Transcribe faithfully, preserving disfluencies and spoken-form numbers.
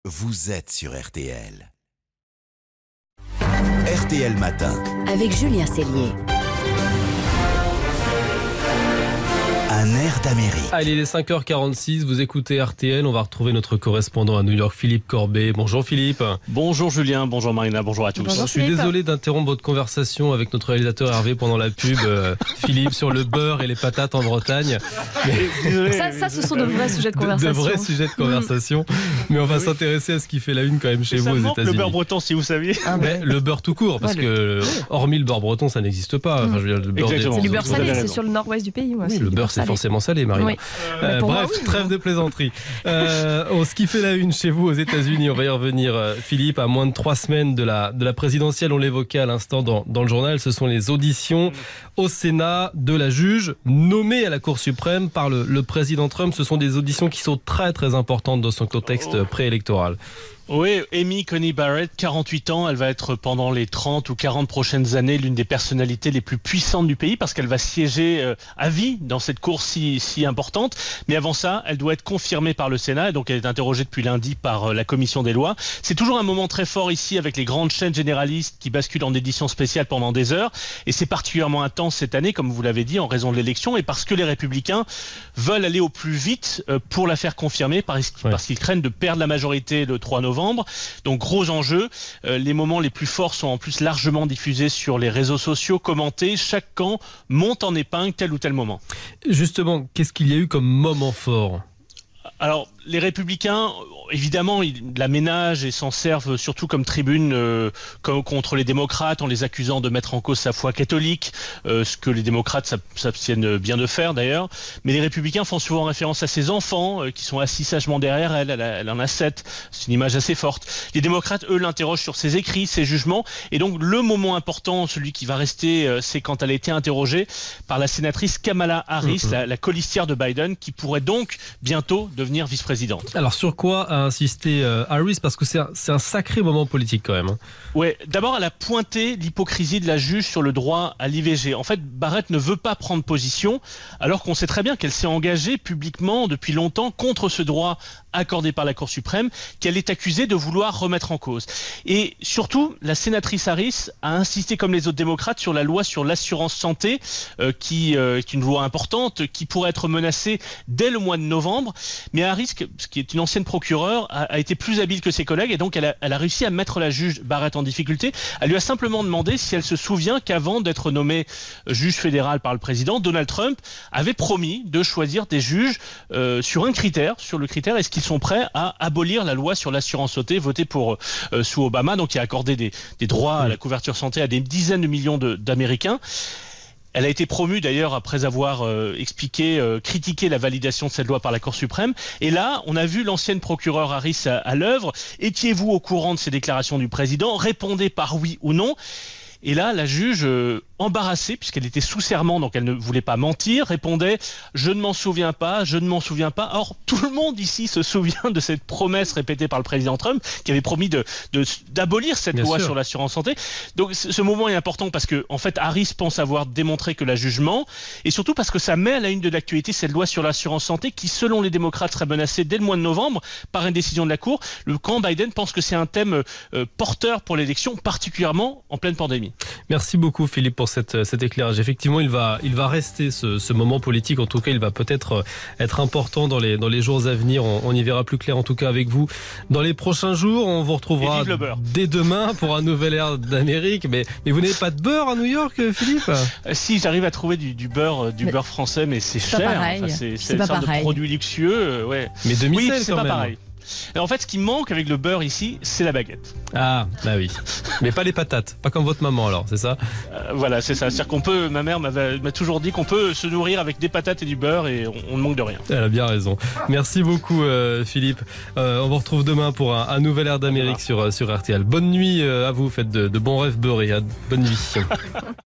vous êtes sur R T L. R T L Matin. Avec Julien Cellier. Un air d'Amérique. Allez, il est cinq heures quarante-six, vous écoutez R T L, on va retrouver notre correspondant à New York, Philippe Corbet. Bonjour Philippe. Bonjour Julien, bonjour Marina, bonjour à tous. Bonjour, Je suis Philippe. désolé d'interrompre votre conversation avec notre réalisateur Hervé pendant la pub, euh, Philippe, sur le beurre et les patates en Bretagne. Désolé, Ça, ça, ce sont de vrais sujets de De, de conversation. vrais sujets de conversation. Mais on va Oui. s'intéresser à ce qui fait la une quand même chez ça vous me aux manque le États-Unis. beurre breton si vous saviez. Ah, Mais ouais. le beurre tout court, parce Ouais, que hormis le beurre breton, ça n'existe pas. Enfin, je veux dire, le beurre Exactement. C'est du beurre Vous avez salé, c'est raison. sur le nord-ouest du pays. Ouais, Oui, c'est le du beurre c'est salé. forcément salé, Marina. Oui. Euh, Mais pour moi, bref, oui. trêve de plaisanterie. Euh, oh, ce qui fait la une chez vous aux États-Unis, on va y revenir, euh, Philippe, à moins de trois semaines de la, de la présidentielle, on l'évoquait à l'instant dans, dans le journal, ce sont les auditions au Sénat de la juge nommée à la Cour suprême par le, le président Trump. Ce sont des auditions qui sont très très importantes dans son contexte préélectoral. Oui, Amy Coney Barrett, quarante-huit ans, elle va être pendant les trente ou quarante prochaines années l'une des personnalités les plus puissantes du pays parce qu'elle va siéger euh, à vie dans cette cour si, si importante. Mais avant ça, elle doit être confirmée par le Sénat et donc elle est interrogée depuis lundi par euh, la commission des lois. C'est toujours un moment très fort ici avec les grandes chaînes généralistes qui basculent en édition spéciale pendant des heures et c'est particulièrement intense cette année, comme vous l'avez dit, en raison de l'élection et parce que les républicains veulent aller au plus vite euh, pour la faire confirmer parce, Ouais. parce qu'ils craignent de perdre la majorité le trois novembre. Donc gros enjeu, euh, les moments les plus forts sont en plus largement diffusés sur les réseaux sociaux, commentés, chaque camp monte en épingle tel ou tel moment. Justement, qu'est-ce qu'il y a eu comme moment fort ? Alors les républicains, évidemment, ils l'aménagent et s'en servent surtout comme tribune euh, comme contre les démocrates en les accusant de mettre en cause sa foi catholique, euh, ce que les démocrates s'ab- s'abstiennent bien de faire d'ailleurs. Mais les républicains font souvent référence à ses enfants euh, qui sont assis sagement derrière elle, elle, a- elle en a sept, c'est une image assez forte. Les démocrates, eux, l'interrogent sur ses écrits, ses jugements, et donc le moment important, celui qui va rester, euh, c'est quand elle a été interrogée par la sénatrice Kamala Harris, Mhm. la, la colistière de Biden, qui pourrait donc bientôt devenir vice-présidente. Alors sur quoi a insisté euh, Harris ? Parce que c'est un, c'est un sacré moment politique quand même. hein. Ouais, d'abord, elle a pointé l'hypocrisie de la juge sur le droit à l'I V G. En fait, Barrett ne veut pas prendre position, alors qu'on sait très bien qu'elle s'est engagée publiquement depuis longtemps contre ce droit accordé par la Cour suprême, qu'elle est accusée de vouloir remettre en cause. Et surtout, la sénatrice Harris a insisté, comme les autres démocrates, sur la loi sur l'assurance santé, euh, qui euh, est une loi importante, qui pourrait être menacée dès le mois de novembre. Mais Harris, qui est une ancienne procureure, a, a été plus habile que ses collègues, et donc elle a, elle a réussi à mettre la juge Barrett en difficulté. Elle lui a simplement demandé si elle se souvient qu'avant d'être nommée juge fédéral par le président, Donald Trump avait promis de choisir des juges euh, sur un critère, sur le critère est-ce qu'ils sont prêts à abolir la loi sur l'assurance santé votée pour euh, sous Obama, donc qui a accordé des, des droits à la couverture santé à des dizaines de millions de- d'Américains. Elle a été promue d'ailleurs après avoir euh, expliqué, euh, critiqué la validation de cette loi par la Cour suprême. Et là, on a vu l'ancienne procureure Harris à, à l'œuvre. Étiez-vous au courant de ces déclarations du président ? Répondez par oui ou non. Et là, la juge, euh, embarrassée, puisqu'elle était sous serment, donc elle ne voulait pas mentir, répondait « Je ne m'en souviens pas, je ne m'en souviens pas ». Or, tout le monde ici se souvient de cette promesse répétée par le président Trump, qui avait promis de, de- d'abolir cette Bien loi sûr. sur l'assurance santé. Donc, c- ce moment est important parce que, en fait, Harris pense avoir démontré que la juge ment, et surtout parce que ça met à la une de l'actualité cette loi sur l'assurance santé qui, selon les démocrates, serait menacée dès le mois de novembre par une décision de la Cour. Le camp Biden pense que c'est un thème euh, porteur pour l'élection, particulièrement en pleine pandémie. Merci beaucoup Philippe pour cette, cet éclairage. Effectivement, il va, il va rester ce, ce moment politique. En tout cas, il va peut-être être important dans les, dans les jours à venir. On, on y verra plus clair en tout cas avec vous. Dans les prochains jours, on vous retrouvera Et vive le beurre. dès demain pour un nouvel air d'Amérique. Mais, mais vous n'avez pas de beurre à New York, Philippe ? Euh, Si j'arrive à trouver du, du beurre, euh, du Mais beurre français, mais c'est c'est pas cher. pareil. Enfin, c'est C'est c'est une pas sorte pareil. de produit luxueux, euh, ouais. Mais Oui, demi-sel c'est quand pas même. pareil. Et en fait, ce qui manque avec le beurre ici, c'est la baguette. Ah, bah oui. Mais pas les patates. Pas comme votre maman alors, c'est ça ? Euh, voilà, c'est ça. C'est-à-dire qu'on peut. Ma mère m'avait- m'a toujours dit qu'on peut se nourrir avec des patates et du beurre et on, on ne manque de rien. Elle a bien raison. Merci beaucoup euh, Philippe. Euh, on vous retrouve demain pour un, un nouvel air d'Amérique sur, sur R T L. Bonne nuit euh, à vous, faites de, de bons rêves beurrés. Bonne nuit.